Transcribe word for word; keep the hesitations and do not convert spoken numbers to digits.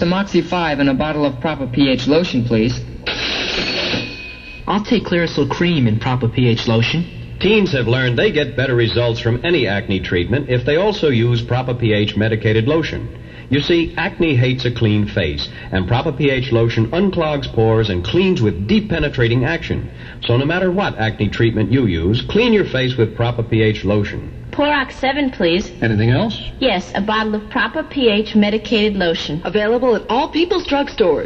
some Oxy five and a bottle of Proper pH lotion, please. I'll take Clearasil Cream in Proper pH lotion. Teens have learned they get better results from any acne treatment if they also use Proper pH medicated lotion. You see, acne hates a clean face, and Proper pH lotion unclogs pores and cleans with deep penetrating action. So no matter what acne treatment you use, clean your face with Proper pH lotion. Porox seven, please. Anything else? Yes, a bottle of Proper pH medicated lotion. Available at all People's Drug Stores.